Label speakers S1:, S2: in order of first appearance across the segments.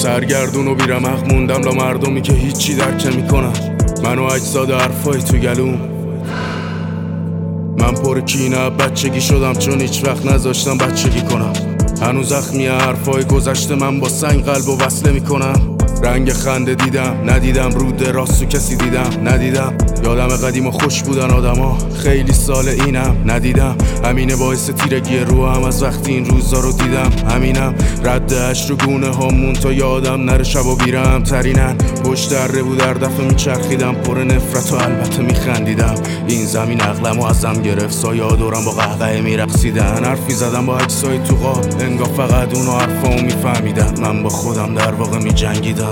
S1: سرگردون و بیرمق موندم لا مردمی که هیچی درک نمی‌کنن منو اجزاد حرفای تو گلوم. من پر کینه بچگی شدم چون هیچ وقت نذاشتم بچگی کنم. هنوز زخمی حرفای گذشته من با سنگ قلب و وصله میکنم. رنگ خنده دیدم ندیدم، رود راستو کسی دیدم ندیدم. یادم قدیم و خوش بودن آدما، خیلی سال اینم ندیدم. همینه باعث تیرگی روحم از وقتی این روزا رو دیدم. همینم ردش رو گونه همون تا یادم نره شبا بیرم ترینن. پشت دره بود در دفعه میچرخیدم پر نفرت و البته میخندیدم. این زمین عقلمو ازم گرفت، سایه دورم با قهقه میرقصیدن. حرفی زدم با اجزای تو قاب، انگار فقط اونو حرفامو میفهمیدن. من با خودم در واقع میجنگیدم.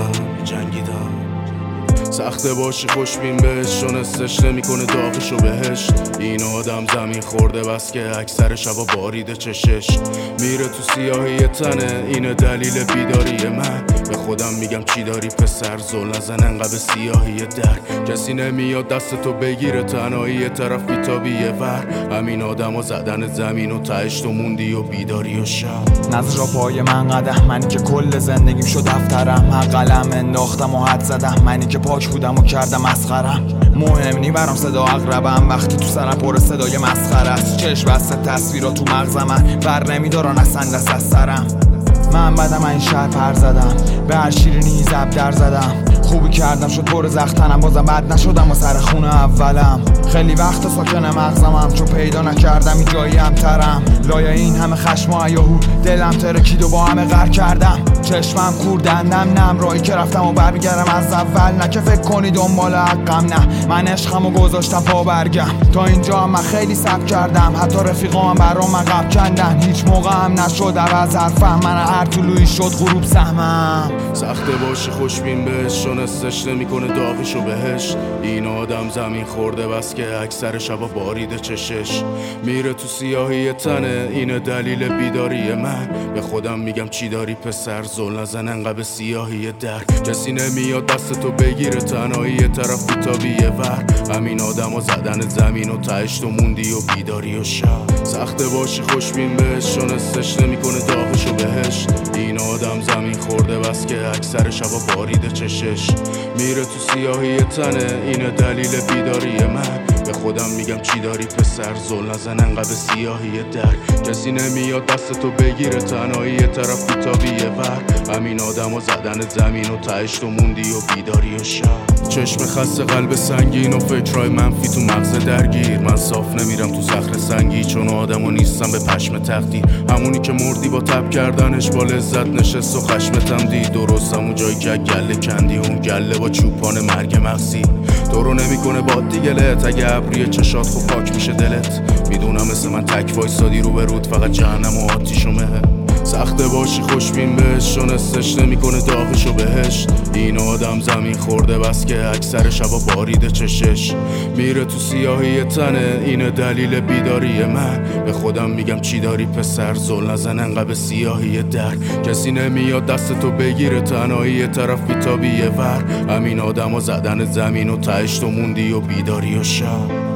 S1: سخته باشی خوشبین بهش، چون استش نمیکنه داغشو بهش. این آدم زمین خورده بس که اکثر شبا باریده چشش. میره تو سیاهی تنه، اینه دلیل بیداری من. به خودم میگم چی داری پسر، زل نزن انقدر سیاهی در. کسی نمیاد دستتو بگیره، تنهایی طرف بیتابیه ور. همین آدمو زدن زمین و تهش تو موندی و بیداری و شب.
S2: نظر را پای من قدم، منی که کل زندگیم شد دفترم. هر قلم انداختم و حد زدم، منی که پاک بودم و کردم مسخرم. مهم نی برام صدا اقربم وقتی تو سرم پر صدای مسخره است. چشم بسته تصویرات تو مغزم من بر نمیدارن اصلا دست از سرم. من بدم این شهر پر زدم، به هر شیرینی زب در زدم. خوبی کردم شد پر زختنم، بازم بد نشدم و سر خونه اولم. خیلی وقت ساکن مغزمم، چون پیدا نکردم این جایی همترم. لایه این همه خشم و یهو دلم ترکید و با همه غر کردم. چشمم کوردندم نم رایی که رفتم و برمیگردم از اول. نه که فکر کنی دنبال حقم، نه من عشقم و گذاشتم پا برگم. تا اینجا من خیلی صبر کردم، حتی رفیقام برام عقب کندن. هیچ موقع هم نشد عوض حرفم، من هر طلوعی شد غروب سهمم.
S1: سخته باشی خوشبین بهش، چون استش نمیکنه داغشو بهش. این آدم زمین خورده بس که اکثر شبا باریده چشش. میره تو سیاهی تنه، اینه دلیل بیداری من. به خودم میگم چی داری پسر، زل نزن انقدر سیاهی در. کسی نمیاد دستتو بگیره، تنهایی طرف بیتابیه ور. همین آدمو زدن زمین و تهش تو موندی و بیداری و شب. سخته باشی خوشبین بهش، چون استش نمیکنه داغشو بهش. این آدم زمین خورده بس که اکثر شبا باریده چشش. میره تو سیاهی تنه، اینه دلیل بیداری من. به خودم میگم چی داری پسر، زل نزن انقدر سیاهی در. کسی نمیاد دستتو بگیره، تنهایی طرف بیتابیه ور. همین آدمو زدن زمین و تهش تو موندی و بیداری و شب. چشم خسته قلب سنگین و فکرهای منفی تو مغز درگیر. من صاف نمیرم تو صخره سنگی، چون آدمو نیستم به پشم تقدیر. همونی که مردی با تب کردنش با لذت نشست و خشمتم دید. درست همون جایی که گله کندی، اون گله با چوپان مرگ مغزی. تو رو نمیکنه باد دیگلت، اگه ابری چشات خوب پاک میشه دلت. میدونم مثل من تک وایسادی رو به رود، فقط جهنم و آتیش و مهه. سخته باشی خوشبین بهش، چون استش نمیکنه داغشو بهش. این آدم زمین خورده بس که اکثر شبا باریده چشش. میره تو سیاهی تنه، اینه دلیل بیداری من. به خودم میگم چی داری پسر، زل نزن انقدر سیاهی در. کسی نمیاد دستتو بگیره، تنهایی طرف بیتابیه ور. همین آدمو زدن زمین و تهش تو موندی و بیداری و شب.